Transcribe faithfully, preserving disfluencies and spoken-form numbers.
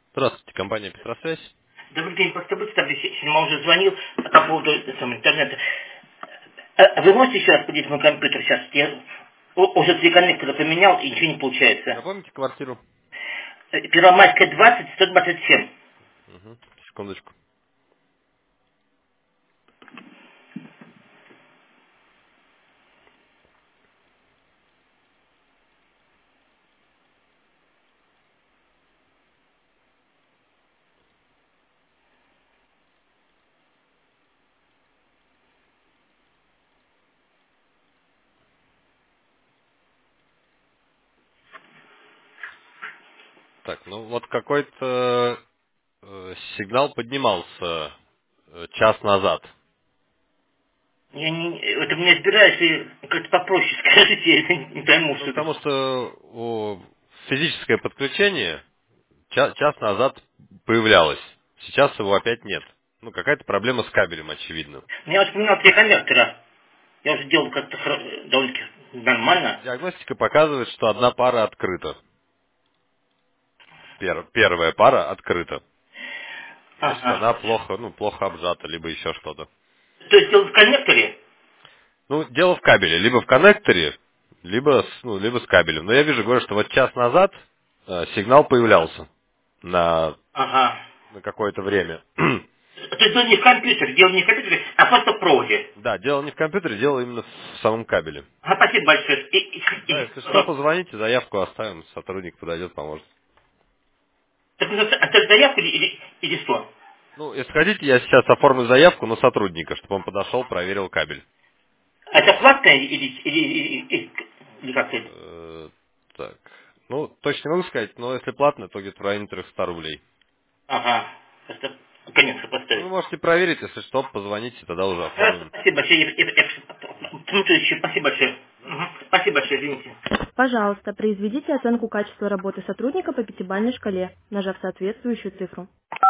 Здравствуйте, компания Петросвязь. Добрый день, поступайте, там Синема уже звонил по поводу э, самого интернета. А а вы можете еще раз поднять мой компьютер сейчас? Я у- уже три коннектора поменял, и ничего не получается. Напомните квартиру. Э, Первомайская двадцать, сто двадцать семь. Угу. Секундочку. Так, ну вот какой-то э, сигнал поднимался э, час назад. Я не, это меня избираюсь, и как-то попроще скажите, я это не пойму, Ну, что это. потому что о, физическое подключение ча- час назад появлялось. Сейчас его опять нет. Ну, какая-то проблема с кабелем, очевидно. Я вот поменял три коннектора. Я уже делал как-то хро- довольно-таки нормально. Диагностика показывает, что одна пара открыта. Пер- первая пара открыта. Значит, Ага. она плохо, ну, плохо обжата, либо еще что-то. То есть делал в коннекторе? Ну, дело в кабеле. Либо в коннекторе, либо с, ну, либо с кабелем. Но я вижу, говорю, что вот час назад э, сигнал появлялся на, Ага. на какое-то время. То есть дело не в компьютере, дело не в компьютере, а просто в проводе. Да, дело не в компьютере, дело именно в самом кабеле. А, спасибо большое. И, и, Да, и- если что, позвоните, заявку оставим, сотрудник подойдет, поможет. так нужно оставить заявку или, или, или что? Ну, если хотите, я сейчас оформлю заявку на сотрудника, чтобы он подошел, проверил кабель. Это платное или, или, или, или- или как это? Э, так. Ну, точно не могу сказать, но если платно, то где-то в районе трехсот рублей. Ага. Просто конец Ну, вы поставить. можете проверить, если что, позвоните, тогда уже Хорошо, оформим. спасибо большое. Я- я- я- Смотрите, спасибо большое. Мгм. Спасибо большое, извините. Пожалуйста, произведите оценку качества работы сотрудника по пятибалльной шкале, нажав соответствующую цифру.